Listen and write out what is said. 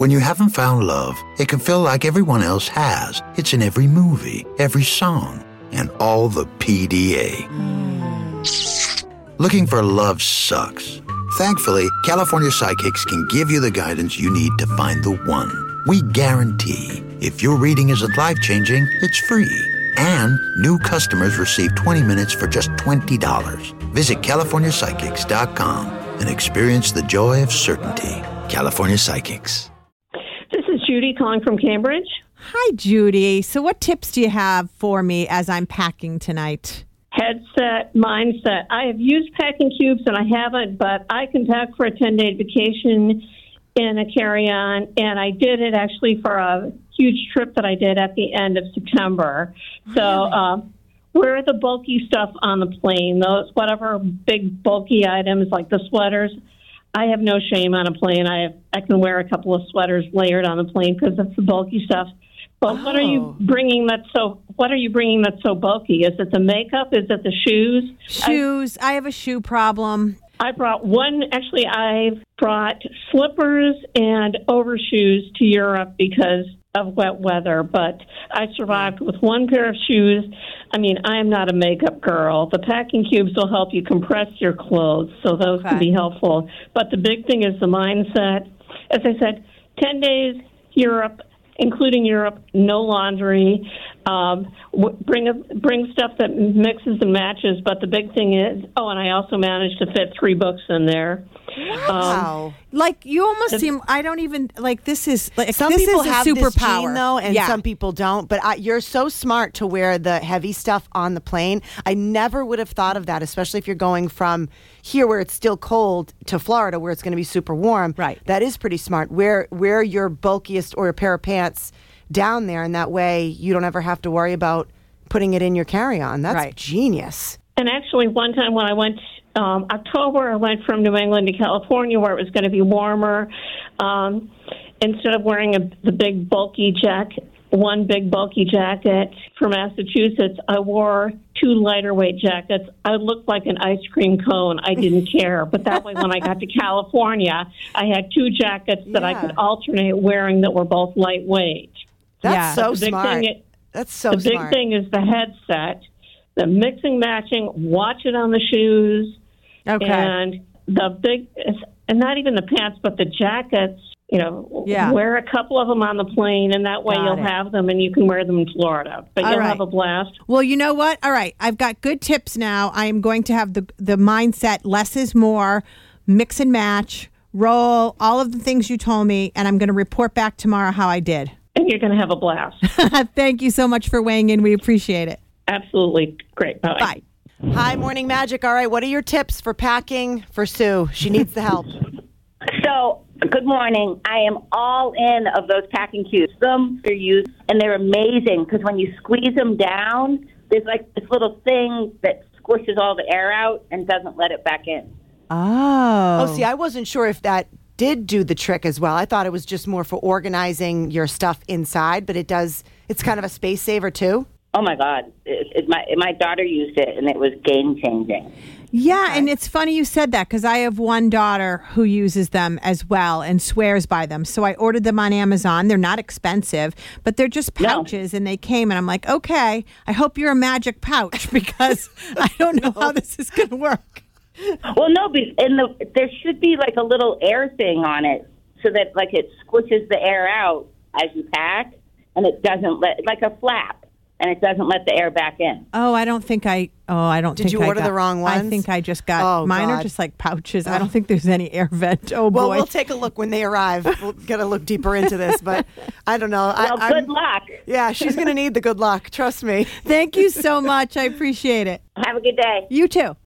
When you haven't found love, it can feel like everyone else has. It's in every movie, every song, and all the PDA. Looking for love sucks. Thankfully, California Psychics can give you the guidance you need to find the one. We guarantee if your reading isn't life-changing, it's free. And new customers receive 20 minutes for just $20. Visit CaliforniaPsychics.com and experience the joy of certainty. California Psychics. This is Judy calling from Cambridge. Hi, Judy. So what tips do you have for me as I'm packing tonight? Headset, mindset. I have used packing cubes and I haven't, but I can pack for a 10-day vacation in a carry-on, and I did it actually for a huge trip that I did at the end of September. So where are the bulky stuff on the plane? Those whatever big bulky items like the sweaters. I have no shame on a plane. I can wear a couple of sweaters layered on the plane because that's the bulky stuff. But what are you bringing that's so bulky? Is it the makeup? Is it the shoes? Shoes. I have a shoe problem. I brought I've brought slippers and overshoes to Europe because of wet weather, but I survived with one pair of shoes. I mean, I'm not a makeup girl. The packing cubes will help you compress your clothes, so those can be helpful. But the big thing is the mindset. As I said, 10 days, Europe, including Europe, no laundry. Bring stuff that mixes and matches. But the big thing is, and I also managed to fit 3 books in there. Wow. Like you almost seem, I don't even, like this is, like some this people is a have superpower. This gene, though, and some people don't. But you're so smart to wear the heavy stuff on the plane. I never would have thought of that, especially if you're going from here where it's still cold to Florida where it's going to be super warm. Right. That is pretty smart. Wear your bulkiest or a pair of pants down there, and that way you don't ever have to worry about putting it in your carry-on. That's genius. And actually, one time when I went October, I went from New England to California where it was going to be warmer. Instead of wearing the big bulky jacket, one big bulky jacket from Massachusetts, I wore 2 lighter weight jackets. I looked like an ice cream cone. I didn't care. But that way, when I got to California, I had 2 jackets that I could alternate wearing that were both lightweight. That's so smart. That's so smart. The big thing is the headset, the mixing, matching, watch it on the shoes. Okay. And and not even the pants, but the jackets, wear a couple of them on the plane, and that way you'll have them and you can wear them in Florida. But you'll have a blast. Well, you know what? All right. I've got good tips now. I am going to have the mindset, less is more, mix and match, roll, all of the things you told me, and I'm going to report back tomorrow how I did. And you're going to have a blast. Thank you so much for weighing in. We appreciate it. Absolutely. Great. Bye. Bye. Hi, Morning Magic. All right, what are your tips for packing for Sue? She needs the help. So, good morning. I am all in of those packing cubes. They're used, and they're amazing because when you squeeze them down, there's like this little thing that squishes all the air out and doesn't let it back in. Oh, see, I wasn't sure if that did do the trick as well. I thought it was just more for organizing your stuff inside, but it's kind of a space saver too. Oh my God. My daughter used it and it was game changing. Yeah, and it's funny you said that because I have one daughter who uses them as well and swears by them. So I ordered them on Amazon. They're not expensive, but they're just pouches and they came and I'm like, okay, I hope you're a magic pouch because I don't know how this is going to work. Well, no, there should be like a little air thing on it so that like it squishes the air out as you pack and it doesn't like a flap and it doesn't let the air back in. Oh, I don't think I Did you order the wrong ones? I think I just got, mine are just like pouches. I don't think there's any air vent. Oh, boy. Well, we'll take a look when they arrive. We'll get a look deeper into this, but I don't know. Well, good luck. Yeah, she's going to need the good luck. Trust me. Thank you so much. I appreciate it. Have a good day. You too.